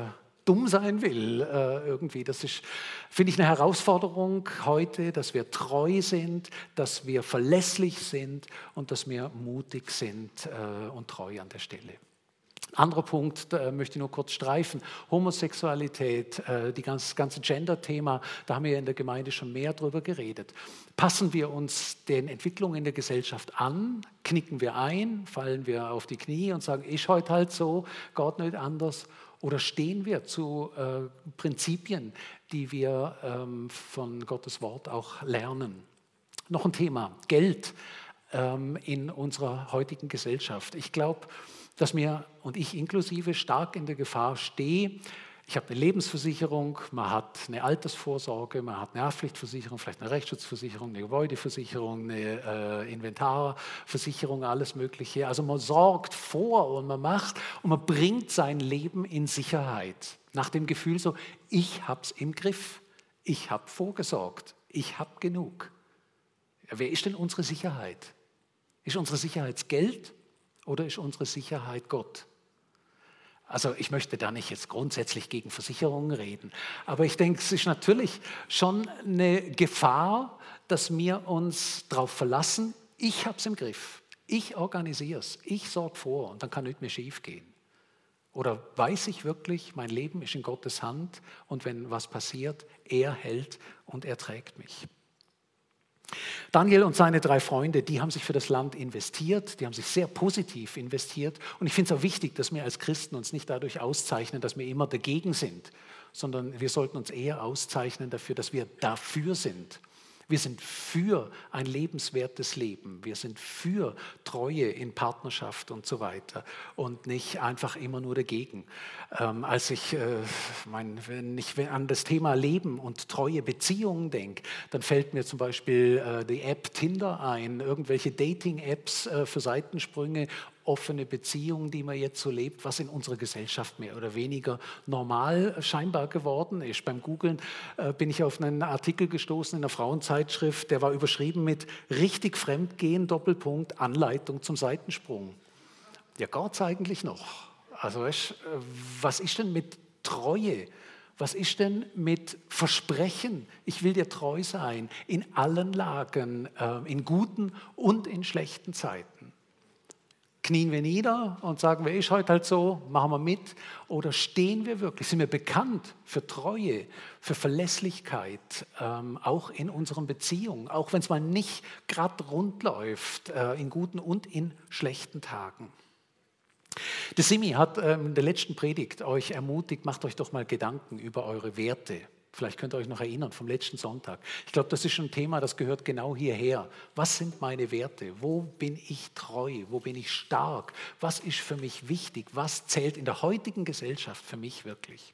dumm sein will äh, irgendwie. Das ist, finde ich, eine Herausforderung heute, dass wir treu sind, dass wir verlässlich sind und dass wir mutig sind äh, und treu an der Stelle. Anderer Punkt, da möchte ich nur kurz streifen, Homosexualität, äh, die ganz, ganze Gender-Thema, da haben wir in der Gemeinde schon mehr drüber geredet. Passen wir uns den Entwicklungen in der Gesellschaft an, knicken wir ein, fallen wir auf die Knie und sagen, ist heute halt so, Gott nicht anders, oder stehen wir zu äh, Prinzipien, die wir ähm, von Gottes Wort auch lernen? Noch ein Thema, Geld ähm, in unserer heutigen Gesellschaft. Ich glaube, dass mir und ich inklusive stark in der Gefahr stehe. Ich habe eine Lebensversicherung, man hat eine Altersvorsorge, man hat eine Haftpflichtversicherung, vielleicht eine Rechtsschutzversicherung, eine Gebäudeversicherung, eine äh, Inventarversicherung, alles Mögliche. Also man sorgt vor und man macht und man bringt sein Leben in Sicherheit. Nach dem Gefühl so, ich habe es im Griff, ich habe vorgesorgt, ich habe genug. Ja, wer ist denn unsere Sicherheit? Ist unsere Sicherheit das Geld? Oder ist unsere Sicherheit Gott? Also ich möchte da nicht jetzt grundsätzlich gegen Versicherungen reden, aber ich denke, es ist natürlich schon eine Gefahr, dass wir uns darauf verlassen, ich habe es im Griff, ich organisiere es, ich sorge vor und dann kann nichts mehr schief gehen. Oder weiß ich wirklich, mein Leben ist in Gottes Hand und wenn was passiert, er hält und er trägt mich. Daniel und seine drei Freunde, die haben sich für das Land investiert, die haben sich sehr positiv investiert. Und ich finde es auch wichtig, dass wir als Christen uns nicht dadurch auszeichnen, dass wir immer dagegen sind, sondern wir sollten uns eher auszeichnen dafür, dass wir dafür sind. Wir sind für ein lebenswertes Leben. Wir sind für Treue in Partnerschaft und so weiter und nicht einfach immer nur dagegen. Ähm, als ich, äh, mein, wenn ich an das Thema Leben und treue Beziehungen denke, dann fällt mir zum Beispiel äh, die App Tinder ein, irgendwelche Dating-Apps äh, für Seitensprünge, offene Beziehungen, die man jetzt so lebt, was in unserer Gesellschaft mehr oder weniger normal scheinbar geworden ist. Beim Googlen äh, bin ich auf einen Artikel gestoßen in einer Frauenzeitschrift, der war überschrieben mit richtig Fremdgehen, Doppelpunkt, Anleitung zum Seitensprung. Ja, Gott eigentlich noch. Also weißt, was ist denn mit Treue? Was ist denn mit Versprechen? Ich will dir treu sein in allen Lagen, äh, in guten und in schlechten Zeiten. Knien wir nieder und sagen wir, ist heute halt so, machen wir mit? Oder stehen wir wirklich, sind wir bekannt für Treue, für Verlässlichkeit, ähm, auch in unseren Beziehungen, auch wenn es mal nicht gerade rund läuft, äh, in guten und in schlechten Tagen. Der Simi hat ähm, in der letzten Predigt euch ermutigt, macht euch doch mal Gedanken über eure Werte. Vielleicht könnt ihr euch noch erinnern vom letzten Sonntag. Ich glaube, das ist ein Thema, das gehört genau hierher. Was sind meine Werte? Wo bin ich treu? Wo bin ich stark? Was ist für mich wichtig? Was zählt in der heutigen Gesellschaft für mich wirklich?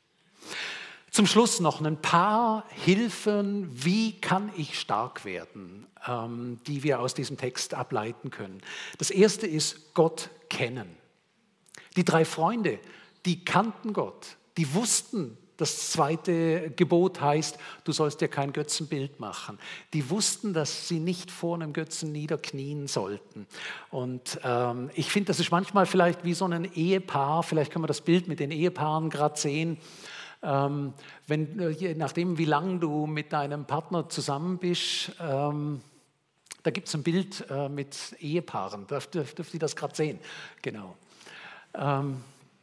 Zum Schluss noch ein paar Hilfen, wie kann ich stark werden, ähm, die wir aus diesem Text ableiten können. Das erste ist Gott kennen. Die drei Freunde, die kannten Gott, die wussten, das zweite Gebot heißt, du sollst dir kein Götzenbild machen. Die wussten, dass sie nicht vor einem Götzen niederknien sollten. Und ähm, ich finde, das ist manchmal vielleicht wie so ein Ehepaar, vielleicht können wir das Bild mit den Ehepaaren gerade sehen, ähm, wenn, je nachdem, wie lange du mit deinem Partner zusammen bist, ähm, da gibt es ein Bild äh, mit Ehepaaren, dürft, dürft, dürft ihr das gerade sehen? Genau. Ähm,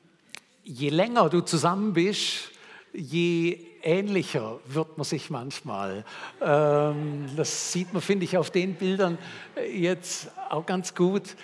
je länger du zusammen bist, je ähnlicher wird man sich manchmal. Ähm, das sieht man, finde ich, auf den Bildern jetzt auch ganz gut.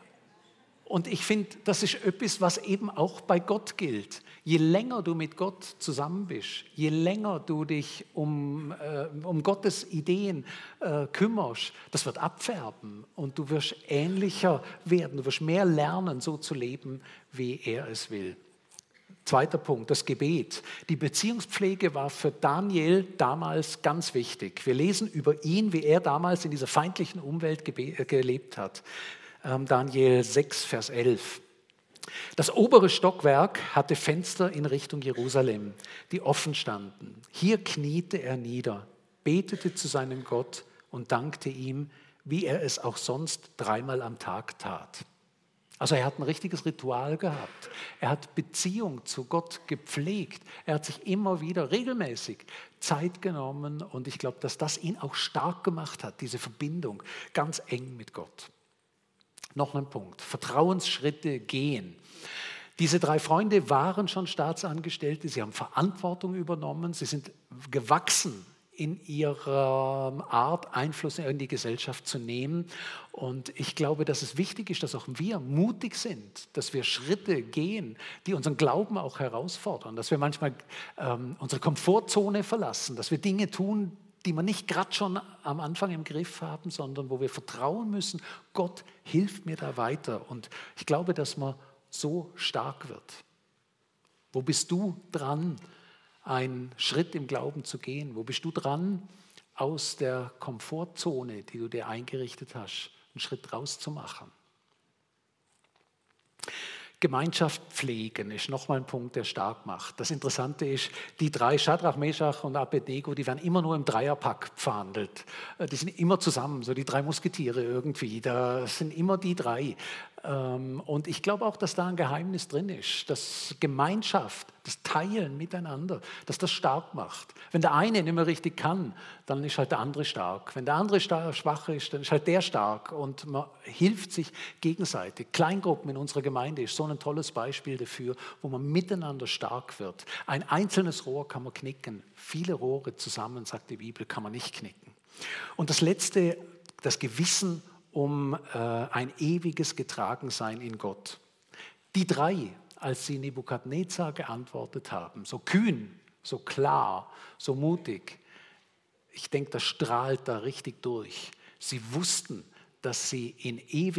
Und ich finde, das ist etwas, was eben auch bei Gott gilt. Je länger du mit Gott zusammen bist, je länger du dich um, äh, um Gottes Ideen äh, kümmerst, das wird abfärben und du wirst ähnlicher werden. Du wirst mehr lernen, so zu leben, wie er es will. Zweiter Punkt, das Gebet. Die Beziehungspflege war für Daniel damals ganz wichtig. Wir lesen über ihn, wie er damals in dieser feindlichen Umwelt gelebt hat. Daniel sechs, Vers elf. Das obere Stockwerk hatte Fenster in Richtung Jerusalem, die offen standen. Hier kniete er nieder, betete zu seinem Gott und dankte ihm, wie er es auch sonst dreimal am Tag tat. Also er hat ein richtiges Ritual gehabt. Er hat Beziehung zu Gott gepflegt. Er hat sich immer wieder regelmäßig Zeit genommen und ich glaube, dass das ihn auch stark gemacht hat, diese Verbindung ganz eng mit Gott. Noch ein Punkt, Vertrauensschritte gehen. Diese drei Freunde waren schon Staatsangestellte, sie haben Verantwortung übernommen, sie sind gewachsen in ihrer Art, Einfluss in die Gesellschaft zu nehmen. Und ich glaube, dass es wichtig ist, dass auch wir mutig sind, dass wir Schritte gehen, die unseren Glauben auch herausfordern, dass wir manchmal ähm, unsere Komfortzone verlassen, dass wir Dinge tun, die wir nicht gerade schon am Anfang im Griff haben, sondern wo wir vertrauen müssen, Gott hilft mir da weiter. Und ich glaube, dass man so stark wird. Wo bist du dran, einen Schritt im Glauben zu gehen? Wo bist du dran, aus der Komfortzone, die du dir eingerichtet hast, einen Schritt rauszumachen? Gemeinschaft pflegen ist nochmal ein Punkt, der stark macht. Das Interessante ist, die drei, Schadrach, Meschach und Abednego, die werden immer nur im Dreierpack verhandelt. Die sind immer zusammen, so die drei Musketiere irgendwie. Das sind immer die drei. Und ich glaube auch, dass da ein Geheimnis drin ist, dass Gemeinschaft, das Teilen miteinander, dass das stark macht. Wenn der eine nicht mehr richtig kann, dann ist halt der andere stark. Wenn der andere schwach ist, dann ist halt der stark und man hilft sich gegenseitig. Kleingruppen in unserer Gemeinde ist so ein tolles Beispiel dafür, wo man miteinander stark wird. Ein einzelnes Rohr kann man knicken, viele Rohre zusammen, sagt die Bibel, kann man nicht knicken. Und das Letzte, das Gewissen um äh, ein ewiges Getragensein in Gott. Die drei, als sie Nebukadnezar geantwortet haben, so kühn, so klar, so mutig, ich denke, das strahlt da richtig durch. Sie wussten, dass sie in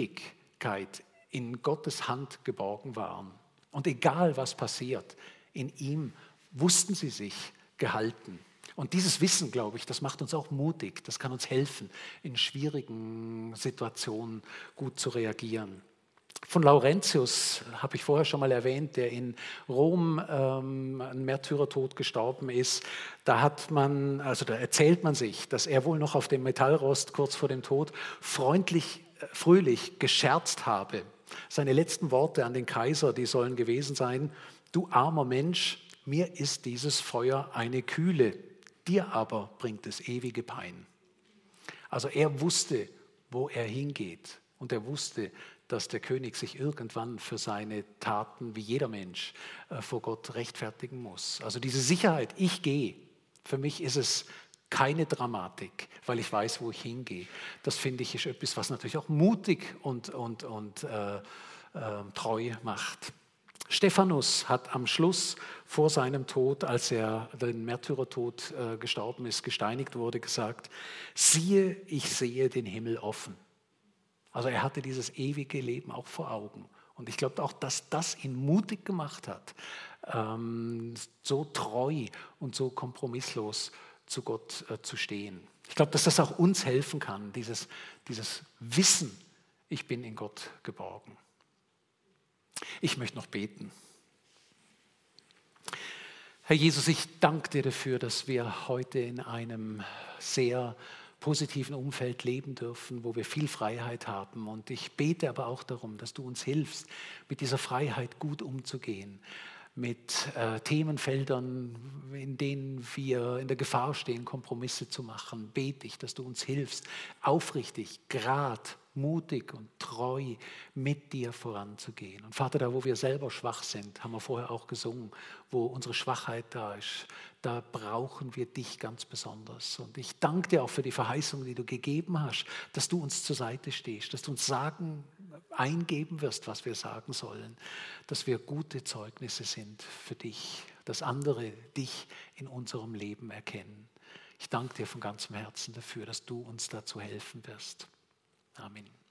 Ewigkeit in Gottes Hand geborgen waren. Und egal, was passiert, in ihm wussten sie sich gehalten. Und dieses Wissen, glaube ich, das macht uns auch mutig. Das kann uns helfen, in schwierigen Situationen gut zu reagieren. Von Laurentius habe ich vorher schon mal erwähnt, der in Rom ähm, ein Märtyrertod gestorben ist. Da hat man, also da erzählt man sich, dass er wohl noch auf dem Metallrost kurz vor dem Tod freundlich, äh, fröhlich gescherzt habe. Seine letzten Worte an den Kaiser, die sollen gewesen sein: Du armer Mensch, mir ist dieses Feuer eine Kühle. Dir aber bringt es ewige Pein. Also er wusste, wo er hingeht. Und er wusste, dass der König sich irgendwann für seine Taten, wie jeder Mensch, vor Gott rechtfertigen muss. Also diese Sicherheit, ich gehe, für mich ist es keine Dramatik, weil ich weiß, wo ich hingehe. Das finde ich ist etwas, was natürlich auch mutig und, und, und äh, äh, treu macht. Stephanus hat am Schluss vor seinem Tod, als er den Märtyrertod äh, gestorben ist, gesteinigt wurde, gesagt: Siehe, ich sehe den Himmel offen. Also er hatte dieses ewige Leben auch vor Augen. Und ich glaube auch, dass das ihn mutig gemacht hat, ähm, so treu und so kompromisslos zu Gott äh, zu stehen. Ich glaube, dass das auch uns helfen kann, dieses, dieses Wissen, ich bin in Gott geborgen. Ich möchte noch beten. Herr Jesus, ich danke dir dafür, dass wir heute in einem sehr positiven Umfeld leben dürfen, wo wir viel Freiheit haben. Und ich bete aber auch darum, dass du uns hilfst, mit dieser Freiheit gut umzugehen, mit äh, Themenfeldern, in denen wir in der Gefahr stehen, Kompromisse zu machen. Bete ich, dass du uns hilfst, aufrichtig, gerad, mutig und treu mit dir voranzugehen. Und Vater, da wo wir selber schwach sind, haben wir vorher auch gesungen, wo unsere Schwachheit da ist, da brauchen wir dich ganz besonders. Und ich danke dir auch für die Verheißung, die du gegeben hast, dass du uns zur Seite stehst, dass du uns sagen, eingeben wirst, was wir sagen sollen, dass wir gute Zeugnisse sind für dich, dass andere dich in unserem Leben erkennen. Ich danke dir von ganzem Herzen dafür, dass du uns dazu helfen wirst. Amen.